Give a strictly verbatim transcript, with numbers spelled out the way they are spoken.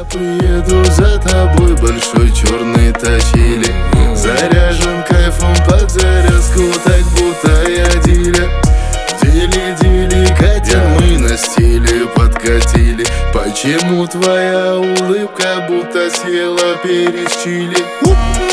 Я приеду за тобой, большой черный тачили. Заряжен кайфом под зарядку, так будто я дилер. Дили-дили, катим мы на стиле, подкатили. Почему твоя улыбка будто съела перец чили?